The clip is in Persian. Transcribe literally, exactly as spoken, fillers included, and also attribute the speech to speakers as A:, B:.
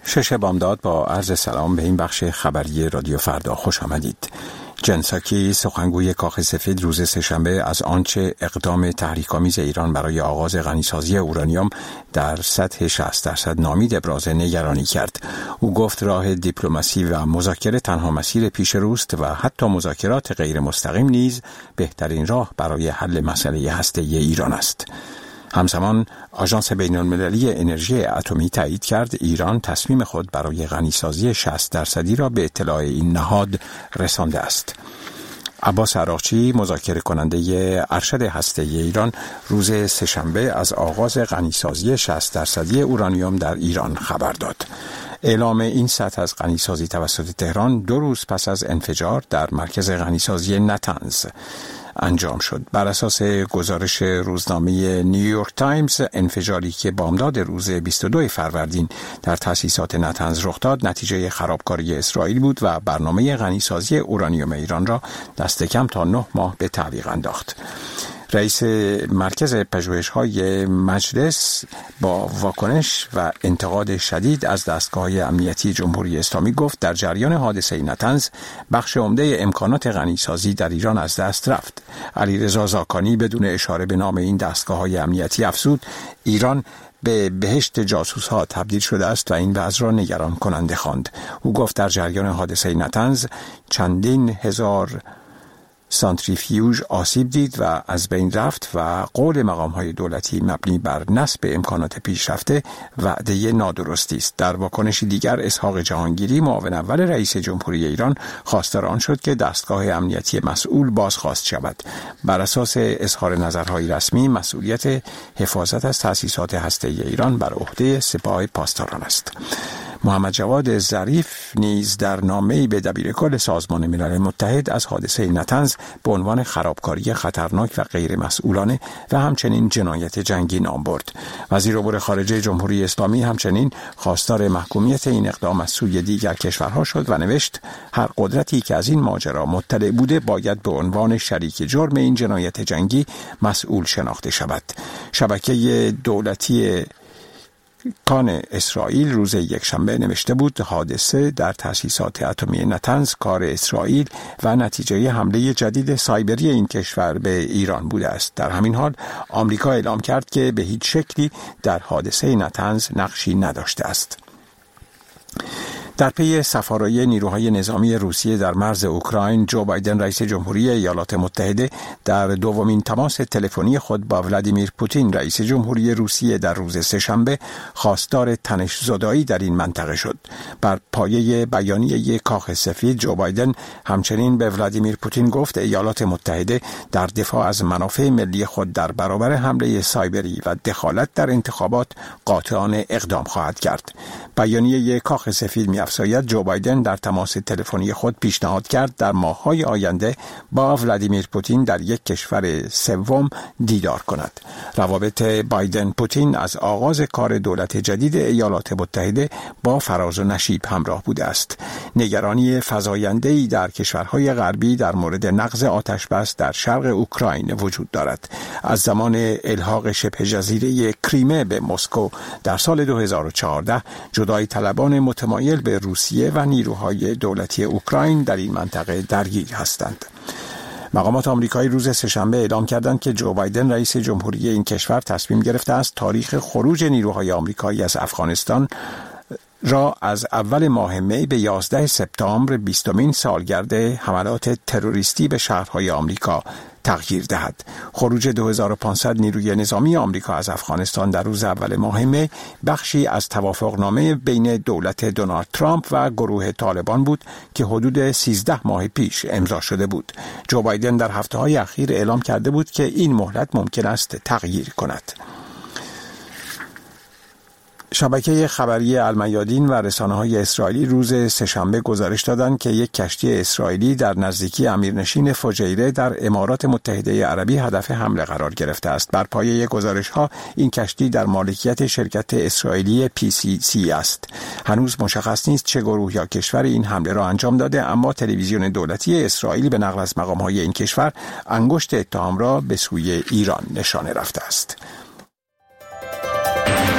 A: شش بامداد با عرض سلام به این بخش خبری رادیو فردا خوش آمدید. جن ساکی سخنگوی کاخ سفید روز سه‌شنبه از آنچه اقدام تحریک‌آمیز ایران برای آغاز غنیسازی اورانیوم در سطح شصت درصد نامید ابراز نگرانی کرد. او گفت راه دیپلماسی و مذاکره تنها مسیر پیش روست و حتی مذاکرات غیر مستقیم نیز بهترین راه برای حل مسئله هسته‌ای ایران است. همزمان آژانس بین‌المللی انرژی اتمی تایید کرد ایران تصمیم خود برای غنیسازی شصت درصدی را به اطلاع این نهاد رسانده است. عباس عراقچی مذاکره کننده ارشد هسته‌ای ایران روز سه‌شنبه از آغاز غنیسازی شصت درصدی اورانیوم در ایران خبر داد. اعلام این سطح از غنیسازی توسط تهران دو روز پس از انفجار در مرکز غنیسازی نتنز انجام شد. بر اساس گزارش روزنامه نیویورک تایمز، انفجاری که بامداد روز بیست و دوم فروردین در تأسیسات نتنز رخ داد نتیجه خرابکاری اسرائیل بود و برنامه غنیسازی اورانیوم ایران را دست کم تا نه ماه به تعویق انداخت. رئیس مرکز پژوهش‌های مجلس با واکنش و انتقاد شدید از دستگاه‌های امنیتی جمهوری اسلامی گفت در جریان حادثه نتنز بخش عمده امکانات غنیسازی در ایران از دست رفت. علیرضا زاکانی بدون اشاره به نام این دستگاه‌های امنیتی افزود ایران به بهشت جاسوس‌ها تبدیل شده است و این وضع را نگران کننده خواند. او گفت در جریان حادثه نتنز چندین هزار سانتریفیوژ آسیب دید و از بین رفت و قول مقام‌های دولتی مبنی بر نصب امکانات پیشرفته وعده نادرستی است. در واکنشی دیگر اسحاق جهانگیری معاون اول رئیس جمهوری ایران خواستار آن شد که دستگاه امنیتی مسئول بازخواست شود. بر اساس اظهار نظرهای رسمی مسئولیت حفاظت از تأسیسات هسته‌ای ایران بر عهده سپاه پاسداران است. محمد جواد ظریف نیز در نامه‌ای به دبیرکل سازمان ملل متحد از حادثه نتنز به عنوان خرابکاری خطرناک و غیر مسئولانه و همچنین جنایت جنگی نام برد. وزیر امور خارجه جمهوری اسلامی همچنین خواستار محکومیت این اقدام از سوی دیگر کشورها شد و نوشت هر قدرتی که از این ماجرا مطلع بوده باید به عنوان شریک جرم این جنایت جنگی مسئول شناخته شود. شبکه دولتی کان اسرائیل روز یکشنبه نوشته بود حادثه در تأسیسات اتمی نتنز کار اسرائیل و نتیجه حمله جدید سایبری این کشور به ایران بوده است. در همین حال آمریکا اعلام کرد که به هیچ شکلی در حادثه نتنز نقشی نداشته است. در پی سفارای نیروهای نظامی روسیه در مرز اوکراین، جو بایدن رئیس جمهوری ایالات متحده در دومین تماس تلفنی خود با ولادیمیر پوتین رئیس جمهوری روسیه در روز سه‌شنبه خواستار تنش‌زدایی در این منطقه شد. بر پایه بیانیه کاخ سفید، جو بایدن همچنین به ولادیمیر پوتین گفت ایالات متحده در دفاع از منافع ملی خود در برابر حمله سایبری و دخالت در انتخابات قاطعانه اقدام خواهد کرد. بیانیه کاخ سفید می افزاید جو بایدن در تماس تلفنی خود پیشنهاد کرد در ماه‌های آینده با ولادیمیر پوتین در یک کشور سوم دیدار کند. روابط بایدن پوتین از آغاز کار دولت جدید ایالات متحده با فراز و نشیب همراه بوده است. نگرانی فزاینده‌ای در کشورهای غربی در مورد نقض آتش‌بس در شرق اوکراین وجود دارد. از زمان الحاق شبه جزیره کریمه به مسکو در سال دو هزار و چهارده جدای طلبان متمایل به روسیه و نیروهای دولتی اوکراین در این منطقه درگیر هستند. مقامات آمریکایی روز سه‌شنبه اعلام کردند که جو بایدن رئیس جمهوری این کشور تصمیم گرفته است تاریخ خروج نیروهای آمریکایی از افغانستان را از اول ماه می به یازده سپتامبر بیستمین سالگرد حملات تروریستی به شهرهای آمریکا تغییر دهد. خروج دو هزار و پانصد نیروی نظامی آمریکا از افغانستان در روز اول ماه می بخشی از توافقنامه بین دولت دونالد ترامپ و گروه طالبان بود که حدود سیزده ماه پیش امضا شده بود. جو بایدن در هفته‌های اخیر اعلام کرده بود که این مهلت ممکن است تغییر کند. شبکه خبری المیادین و رسانه‌های اسرائیلی روز سه‌شنبه گزارش دادند که یک کشتی اسرائیلی در نزدیکی امیرنشین فجیره در امارات متحده عربی هدف حمله قرار گرفته است. بر پایه گزارش‌ها این کشتی در مالکیت شرکت اسرائیلی پی سی سی است. هنوز مشخص نیست چه گروه یا کشور این حمله را انجام داده، اما تلویزیون دولتی اسرائیل به نقل از مقام‌های این کشور انگشت اتهام را به سوی ایران نشانه رفته است.